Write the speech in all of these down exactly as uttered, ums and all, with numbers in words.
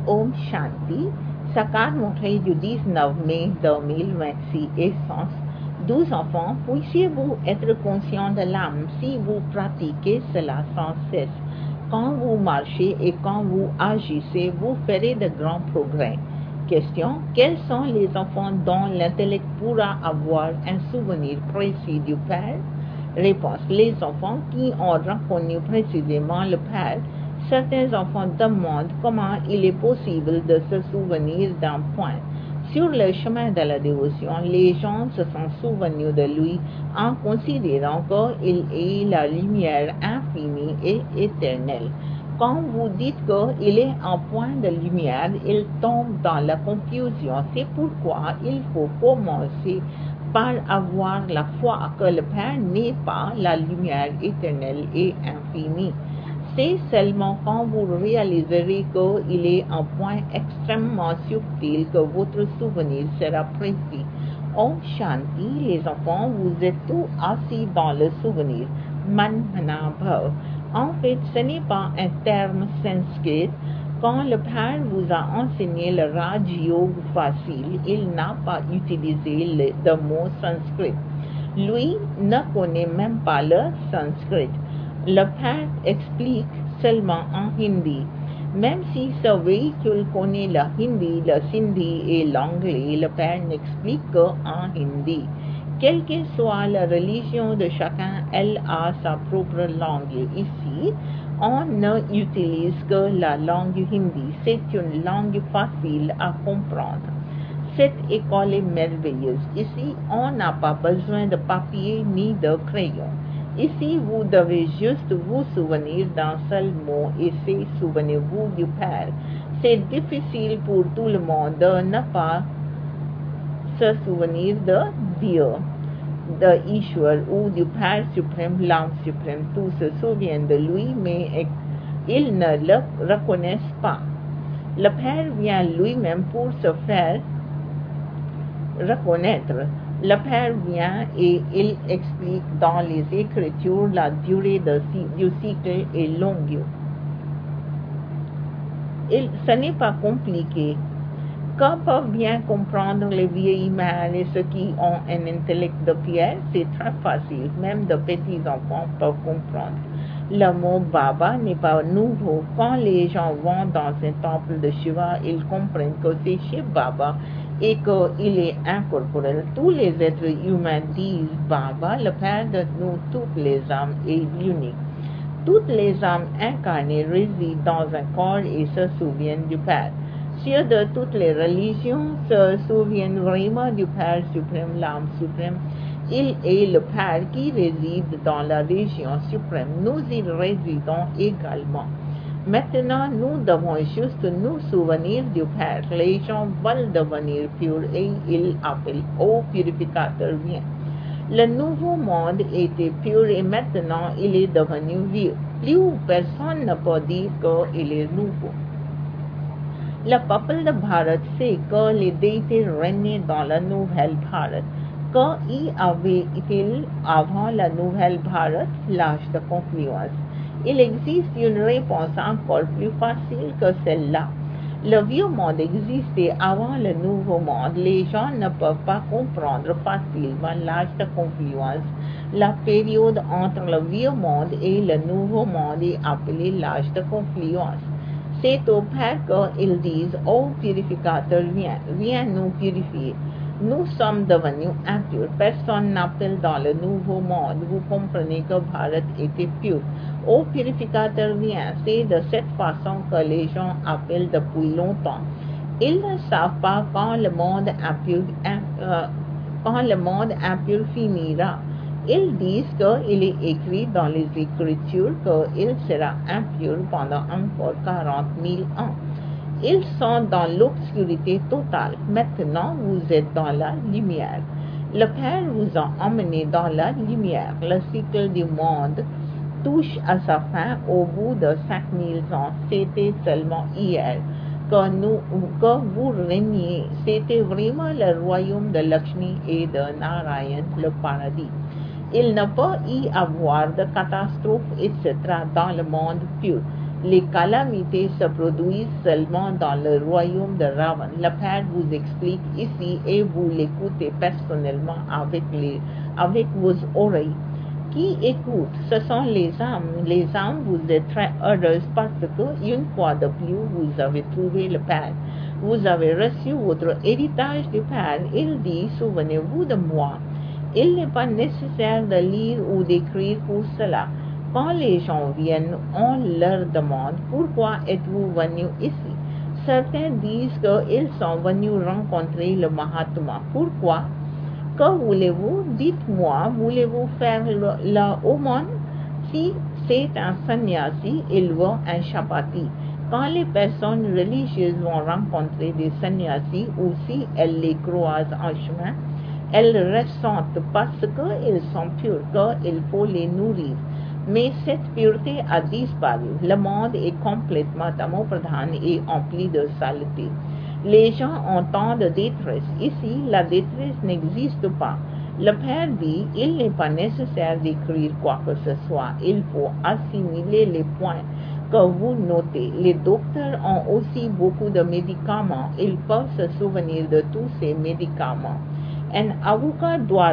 Om Shanti, Sakar Montréal du dix-neuf mai deux mille vingt-six, Essence. Douze enfants, puissiez-vous être conscients de l'âme si vous pratiquez cela sans cesse. Quand vous marchez et quand vous agissez, vous ferez de grands progrès. Question. Quels sont les enfants dont l'intellect pourra avoir un souvenir précis du Père? Réponse. Les enfants qui ont reconnu précisément le Père. Certains enfants demandent comment il est possible de se souvenir d'un point. Sur le chemin de la dévotion, les gens se sont souvenus de lui en considérant qu'il est la lumière infinie et éternelle. Quand vous dites qu'il est un point de lumière, il tombe dans la confusion. C'est pourquoi il faut commencer par avoir la foi que le Père n'est pas la lumière éternelle et infinie. C'est seulement quand vous réaliserez qu'il est un point extrêmement subtil que votre souvenir sera précis. Om Shanti, les enfants, vous êtes tous assis dans le souvenir. Man Mana Bhav. En fait, ce n'est pas un terme sanskrit. Quand le Père vous a enseigné le Raj Yoga facile, il n'a pas utilisé le, le mot sanskrit. Lui ne connaît même pas le sanskrit. Le Père explique seulement en hindi. Même si ce véhicule connaît le hindi, le sindhi et l'anglais, le Père n'explique qu'en hindi. Quelle que soit la religion de chacun, elle a sa propre langue. Ici, on ne utilise que la langue hindi. C'est une langue facile à comprendre. Cette école est merveilleuse. Ici, on n'a pas besoin de papier ni de crayon. Ici, vous devez juste vous souvenir d'un seul mot et c'est souvenez-vous du Père. C'est difficile pour tout le monde de ne pas se souvenir de Dieu, de Ishwar ou du Père suprême, l'âme suprême. Tous se souviennent de lui, mais ils ne le reconnaissent pas. Le Père vient lui-même pour se faire reconnaître. Le Père vient et il explique dans les Écritures la durée de, du cycle est longue. Il, ce n'est pas compliqué. Quand peuvent bien comprendre les vieilles mères et ceux qui ont un intellect de pierre, c'est très facile. Même de petits enfants peuvent comprendre. Le mot Baba n'est pas nouveau. Quand les gens vont dans un temple de Shiva, ils comprennent que c'est Shiv Baba et qu'il est incorporel. Tous les êtres humains disent Baba, le Père de nous, toutes les âmes est unique. Toutes les âmes incarnées résident dans un corps et se souviennent du Père. Ceux de toutes les religions se souviennent vraiment du Père suprême, l'âme suprême. Il est le Père qui réside dans la région suprême. Nous y résidons également. Maintenant, nous devons juste nous souvenir du Père. Les gens veulent devenir purs et ils appellent au purificateur viens. Le nouveau monde était pur et maintenant il est devenu vieux. Plus personne ne peut dire qu'il est nouveau. Le peuple de Bharat sait que les déités régnaient dans la nouvelle Bharat. Qu'y avait-il avant la nouvelle Bharat? L'âge de confluence. Il existe une réponse encore plus facile que celle-là. Le vieux monde existait avant le nouveau monde. Les gens ne peuvent pas comprendre facilement l'âge de confluence. La période entre le vieux monde et le nouveau monde est appelée l'âge de confluence. C'est au Père qu'ils disent « Ô purificateur, viens, viens nous purifier ». Nous sommes devenus impurs. Personne n'appelle dans le nouveau monde. Vous comprenez que Bharat était pur. Ô purificateur, viens. C'est de cette façon que les gens appellent depuis longtemps. Ils ne savent pas quand le monde impur, euh, quand le monde impur finira. Ils disent qu'il est écrit dans les Écritures qu'il sera impur pendant encore quarante mille ans. Ils sont dans l'obscurité totale. Maintenant, vous êtes dans la lumière. Le Père vous a emmené dans la lumière. Le cycle du monde touche à sa fin au bout de cinq mille ans. C'était seulement hier que, nous, que vous régniez. C'était vraiment le royaume de Lakshmi et de Narayan, le paradis. Il ne peut y avoir de catastrophe, et cetera dans le monde pur. Les calamités se produisent seulement dans le royaume de Ravan. Le Père vous explique ici et vous l'écoutez personnellement avec, les, avec vos oreilles. Qui écoute? Ce sont les âmes. Les âmes, vous êtes très heureuses parce que, une fois de plus, vous avez trouvé le Père. Vous avez reçu votre héritage du Père. Il dit, souvenez-vous de moi. Il n'est pas nécessaire de lire ou d'écrire pour cela. Quand les gens viennent, on leur demande, pourquoi êtes-vous venu ici? Certains disent qu'ils sont venus rencontrer le Mahatma. Pourquoi? Que voulez-vous? Dites-moi, voulez-vous faire l'aumône? Si c'est un sannyasi, il veut un chapati. Quand les personnes religieuses vont rencontrer des sannyasis ou si elles les croisent en chemin, elles ressentent parce qu'ils sont purs qu'il faut les nourrir. Mais cette pureté a disparu. Le monde est complètement tamopradhan et empli de saleté. Les gens ont tant de détresse. Ici, la détresse n'existe pas. Le Père dit, il n'est pas nécessaire d'écrire quoi que ce soit. Il faut assimiler les points que vous notez. Les docteurs ont aussi beaucoup de médicaments. Ils peuvent se souvenir de tous ces médicaments. Un avocat doit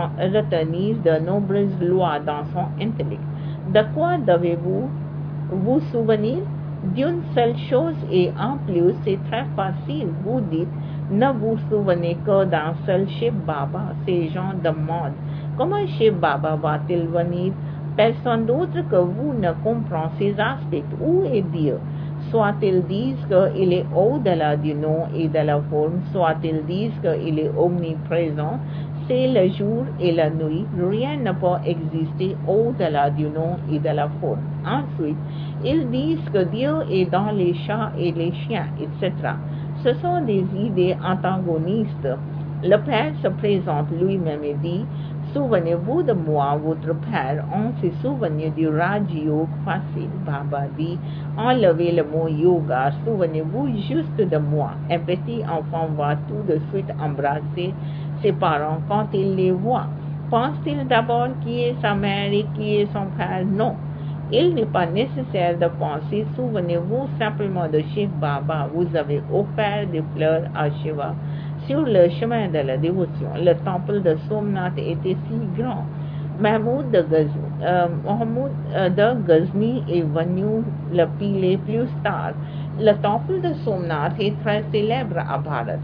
retenir de nombreuses lois dans son intellect. De quoi devez-vous vous souvenir? D'une seule chose et en plus, c'est très facile. Vous dites, ne vous souvenez que d'un seul Shiv Baba. Ces gens demandent, comment Shiv Baba va-t-il venir? Personne d'autre que vous ne comprend ces aspects. Où est Dieu? Soit ils disent qu'il est au-delà du nom et de la forme, soit ils disent qu'il est omniprésent. C'est le jour et la nuit. Rien ne peut exister au-delà du nom et de la forme. Ensuite, ils disent que Dieu est dans les chats et les chiens, et cetera. Ce sont des idées antagonistes. Le Père se présente lui-même et dit, souvenez-vous de moi, votre Père. On se souvient du Raj Yoga facile. Baba dit, enlevez le mot yoga, souvenez-vous juste de moi. Un petit enfant va tout de suite embrasser ses parents quand il les voit. Pense-t-il d'abord qui est sa mère et qui est son père? Non. Il n'est pas nécessaire de penser. Souvenez-vous simplement de Shiv Baba. Vous avez offert des fleurs à Shiva. Sur le chemin de la dévotion, le temple de Somnath était si grand. Mahmoud de Ghazni, euh, Mahmoud euh, de Ghazni est venu le piler plus tard. Le temple de Somnath est très célèbre à Bharat.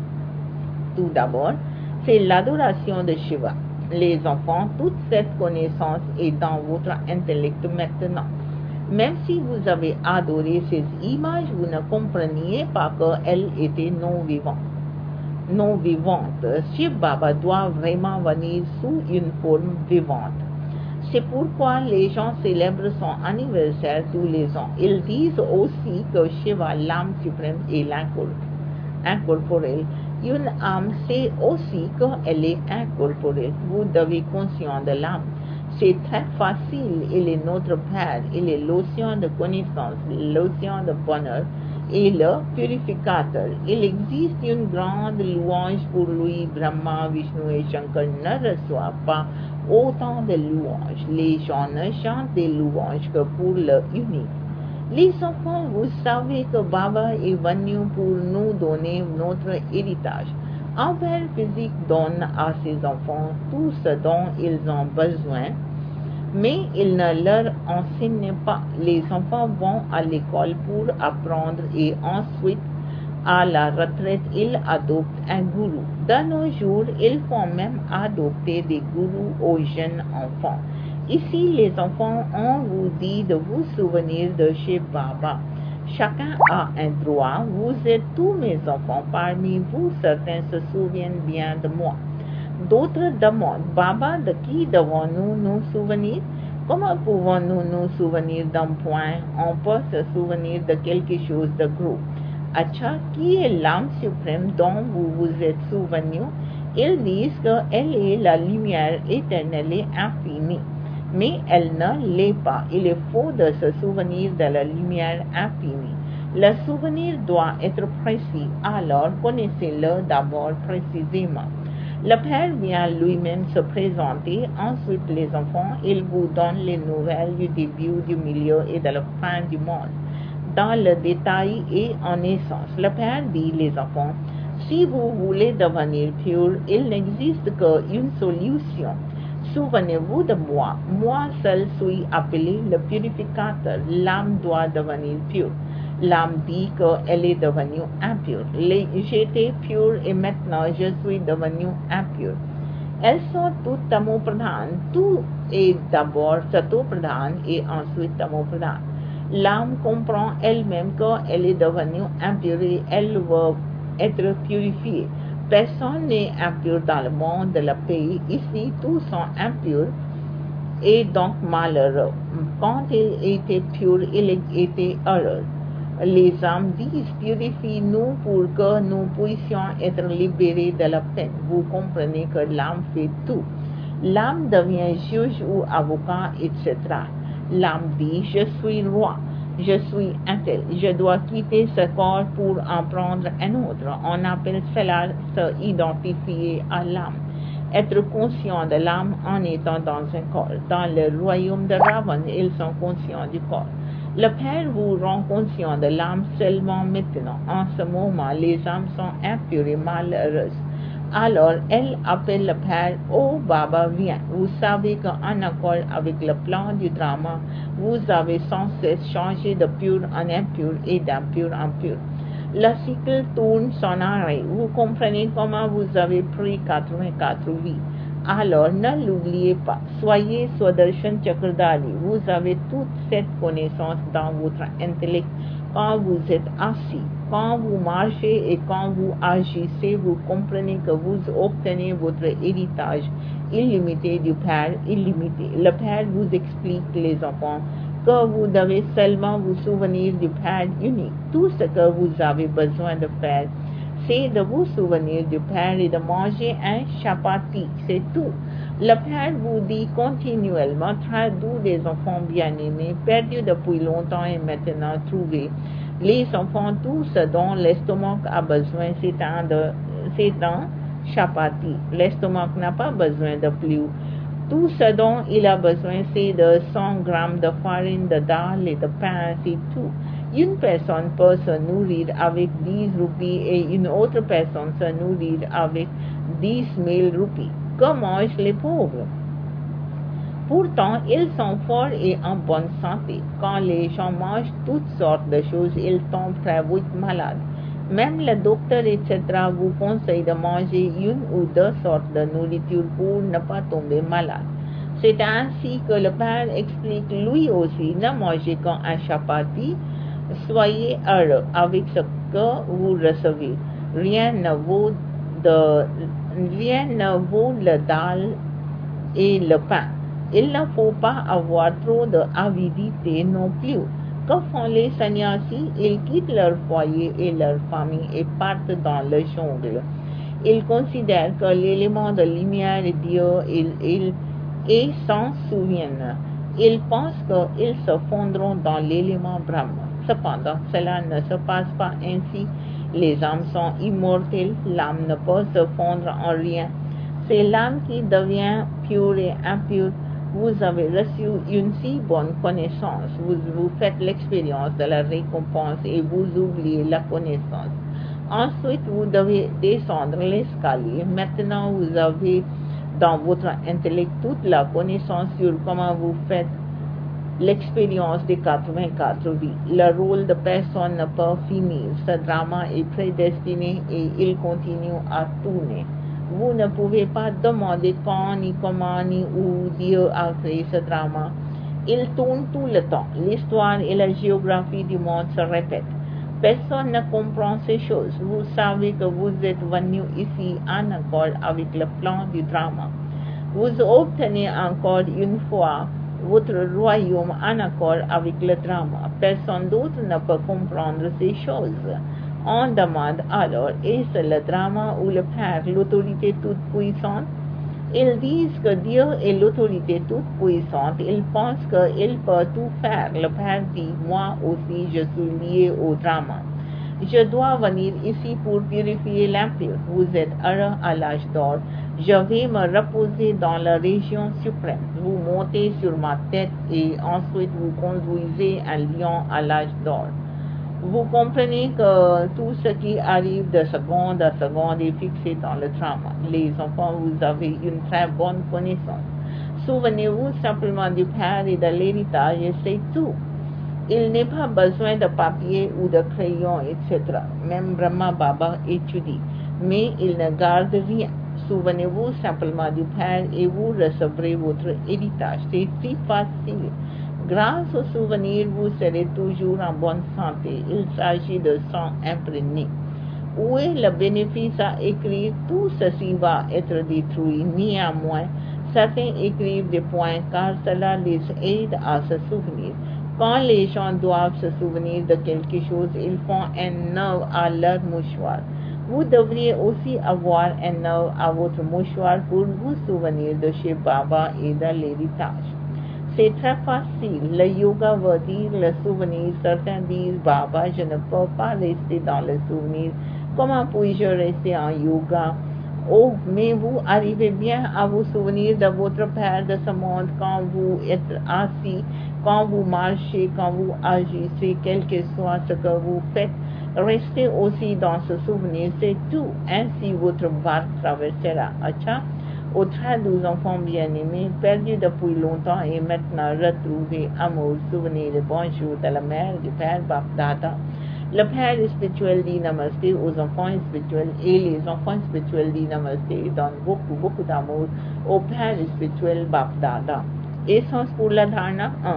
Tout d'abord, c'est l'adoration de Shiva. Les enfants, toute cette connaissance est dans votre intellect maintenant. Même si vous avez adoré ces images, vous ne compreniez pas qu'elles étaient non vivantes. non vivante. Shiv Baba doit vraiment venir sous une forme vivante. C'est pourquoi les gens célèbrent son anniversaire tous les ans. Ils disent aussi que Shiva, l'âme suprême, est incorporelle. Une âme sait aussi qu'elle est incorporelle. Vous devez conscient de l'âme. C'est très facile. Il est notre Père. Il est l'océan de connaissance, l'océan de bonheur et le purificateur. Il existe une grande louange pour lui. Brahma, Vishnu et Shankar ne reçoivent pas autant de louanges. Les gens ne chantent des louanges que pour le unique. Les enfants, vous savez que Baba est venu pour nous donner notre héritage. Un père physique donne à ses enfants tout ce dont ils ont besoin, mais il ne leur enseigne pas. Les enfants vont à l'école pour apprendre et ensuite, à la retraite, ils adoptent un gourou. De nos jours, ils font même adopter des gourous aux jeunes enfants. Ici, les enfants, on vous dit de vous souvenir de Shiv Baba. Chacun a un droit. Vous êtes tous mes enfants. Parmi vous, certains se souviennent bien de moi. D'autres demandent, Baba, de qui devons-nous nous souvenir? Comment pouvons-nous nous souvenir d'un point? On peut se souvenir de quelque chose de gros. Acha, qui est l'âme suprême dont vous vous êtes souvenu? Ils disent qu'elle est la lumière éternelle et infinie. Mais elle ne l'est pas. Il est faux de se souvenir de la lumière infinie. Le souvenir doit être précis, alors connaissez-le d'abord précisément. Le Père vient lui-même se présenter, ensuite les enfants, il vous donne les nouvelles du début, du milieu et de la fin du monde. dans le détail et en essence. Le Père dit, les enfants, si vous voulez devenir pur, il n'existe qu'une solution. Souvenez-vous de moi. Moi seul suis appelé le purificateur. L'âme doit devenir pure. L'âme dit qu'elle est devenue impure. J'étais pure et maintenant je suis devenue impure. Elles sont toutes tamopradhanes. Tout est d'abord satopradhane et ensuite tamopradhane. L'âme comprend elle-même qu'elle est devenue impure et elle veut être purifiée. Personne n'est impur dans le monde de la paix. Ici, tous sont impurs et donc malheureux. Quand il était pur, il était heureux. Les âmes disent, purifie-nous pour que nous puissions être libérés de la peine. Vous comprenez que l'âme fait tout. L'âme devient juge ou avocat, et cetera. L'âme dit, je suis roi, je suis un tel, je dois quitter ce corps pour en prendre un autre. On appelle cela se identifier à l'âme. Être conscient de l'âme en étant dans un corps. Dans le royaume de Ravan, ils sont conscients du corps. Le Père vous rend conscient de l'âme seulement maintenant. En ce moment, les âmes sont impures et malheureuses. Alors, elle appelle le Père, « Oh Baba, viens. » Vous savez qu'en accord avec le plan du drama, vous avez sans cesse changé de pur en impur et d'impur en pur. Le cycle tourne son arrêt. Vous comprenez comment vous avez pris quatre-vingt-quatre vies. Alors, ne l'oubliez pas. Soyez Swadershan Chakradari. Vous avez toute cette connaissance dans votre intellect quand vous êtes assis. Quand vous marchez et quand vous agissez, vous comprenez que vous obtenez votre héritage illimité du Père illimité. Le Père vous explique, les enfants, que vous devez seulement vous souvenir du Père unique. Tout ce que vous avez besoin de faire, c'est de vous souvenir du Père et de manger un chapati, c'est tout. Le Père vous dit continuellement, très doux des enfants bien-aimés, perdus depuis longtemps et maintenant trouvés. Les enfants, tout ce dont l'estomac a besoin, c'est un, de, c'est un chapati. L'estomac n'a pas besoin de plus. Tout ce dont il a besoin, c'est de cent grammes de farine, de dalle et de pain, c'est tout. Une personne peut se nourrir avec dix roupies et une autre personne se nourrir avec dix mille roupies. Que mangent les pauvres? Pourtant, ils sont forts et en bonne santé. Quand les gens mangent toutes sortes de choses, ils tombent très vite malades. Même le docteur, et cetera vous conseille de manger une ou deux sortes de nourriture pour ne pas tomber malade. C'est ainsi que le Père explique lui aussi, ne mangez qu'un chapati, soyez heureux avec ce que vous recevez. Rien ne vaut, de, rien ne vaut le dalle et le pain. Il ne faut pas avoir trop d'avidité non plus. Que font les sannyasis? Ils quittent leur foyer et leur famille et partent dans le jungle. Ils considèrent que l'élément de lumière est Dieu et, et, et s'en souviennent. Ils pensent qu'ils se fondront dans l'élément Brahma. Cependant, cela ne se passe pas ainsi. Les âmes sont immortelles. L'âme ne peut se fondre en rien. C'est l'âme qui devient pure et impure. Vous avez reçu une si bonne connaissance, vous, vous faites l'expérience de la récompense et vous oubliez la connaissance. Ensuite, vous devez descendre l'escalier. Maintenant, vous avez dans votre intellect toute la connaissance sur comment vous faites l'expérience des quatre-vingt-quatre vies. Le rôle de personne ne peut finir. Ce drama est prédestiné et il continue à tourner. Vous ne pouvez pas demander quand, ni comment, ni où Dieu a créé ce drama. Il tourne tout le temps. L'histoire et la géographie du monde se répètent. Personne ne comprend ces choses. Vous savez que vous êtes venu ici en accord avec le plan du drama. Vous obtenez encore une fois votre royaume en accord avec le drama. Personne d'autre ne peut comprendre ces choses. On demande alors, est-ce le drama ou le Père, l'autorité toute puissante? Ils disent que Dieu est l'autorité toute puissante. Ils pensent qu'il peut tout faire. Le Père dit, moi aussi je suis lié au drama. Je dois venir ici pour purifier l'impur. Vous êtes heureux à l'âge d'or. Je vais me reposer dans la région suprême. Vous montez sur ma tête et ensuite vous conduisez un lion à l'âge d'or. Vous comprenez que tout ce qui arrive de seconde à seconde est fixé dans le trauma. Les enfants, vous avez une très bonne connaissance. Souvenez-vous simplement du père et de l'héritage et c'est tout. Il n'est pas besoin de papier ou de crayon, et cetera. Même Brahma Baba étudie, mais il ne garde rien. Souvenez-vous simplement du père et vous recevrez votre héritage. C'est si facile. Grâce au souvenir, vous serez toujours en bonne santé. Il s'agit de sang imprégné. Où est le bénéfice à écrire? Tout ceci va être détruit. Néanmoins, certains écrivent des points car cela les aide à se souvenir. Quand les gens doivent se souvenir de quelque chose, ils font un nœud à leur mouchoir. Vous devriez aussi avoir un nœud à votre mouchoir pour vous souvenir de chez Baba et de l'héritage. C'est très facile. Le yoga veut dire le souvenir. Certains disent, Baba, je ne peux pas rester dans le souvenir. Comment puis-je rester en yoga? Oh, mais vous arrivez bien à vous souvenir de votre Père de ce monde quand vous êtes assis, quand vous marchez, quand vous agissez, quel que soit ce que vous faites. Restez aussi dans ce souvenir, c'est tout. Ainsi votre barque traversera. Acha? Aux très doux enfants bien-aimés, perdus depuis longtemps et maintenant retrouvés, amour, souvenirs et bonjour de la mère, du père Bapdada. Le père spirituel dit namasté aux enfants spirituels et les enfants spirituels disent namasté et donnent beaucoup, beaucoup d'amour au père spirituel Bapdada. Essence pour la dharana un.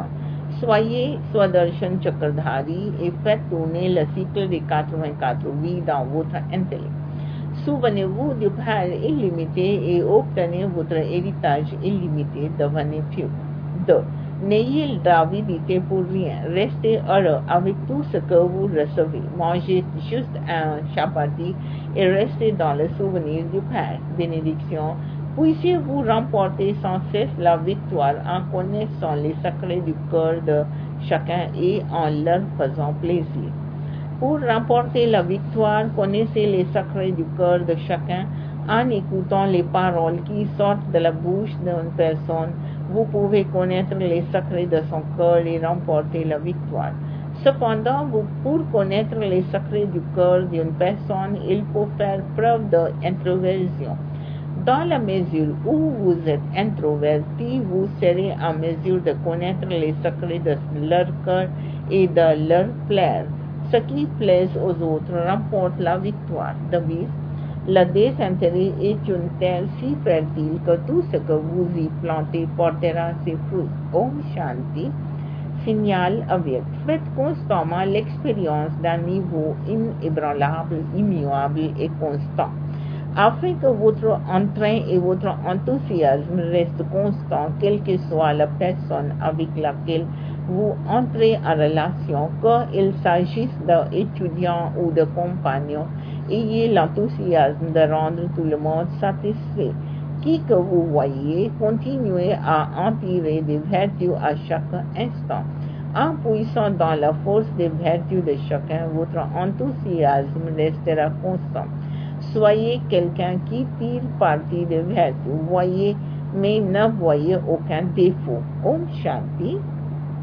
Soyez Swadershan Chakradhari et faites tourner le cycle des quatre-vingt-quatre vies dans votre intellect. Souvenez-vous du Père illimité et obtenez votre héritage illimité, devenez pieux. deux. N'ayez d'avidité pour rien. Restez heureux avec tout ce que vous recevez. Mangez juste un chapati et restez dans le souvenir du Père. Bénédiction. Puissiez-vous remporter sans cesse la victoire en connaissant les secrets du cœur de chacun et en leur faisant plaisir. Pour remporter la victoire, connaissez les secrets du cœur de chacun en écoutant les paroles qui sortent de la bouche d'une personne. Vous pouvez connaître les secrets de son cœur et remporter la victoire. Cependant, vous, pour connaître les secrets du cœur d'une personne, il faut faire preuve d'introversion. Dans la mesure où vous êtes introverti, vous serez en mesure de connaître les secrets de leur cœur et de leur plaire. Ce qui plaise aux autres remporte la victoire. Devise. Le désintérêt est une terre si fertile que tout ce que vous y plantez portera ses fruits. Om Shanti. Signal avec. Faites constamment l'expérience d'un niveau inébranlable, immuable et constant. Afin que votre entrain et votre enthousiasme restent constants, quelle que soit la personne avec laquelle vous entrez en relation, qu'il s'agisse d'étudiants ou de compagnons, ayez l'enthousiasme de rendre tout le monde satisfait. Qui que vous voyez, continuez à en tirer des vertus à chaque instant. En puissant dans la force des vertus de chacun, votre enthousiasme restera constant. Soyez quelqu'un qui tire parti des vertus. Voyez, mais ne voyez aucun défaut. Om Shanti.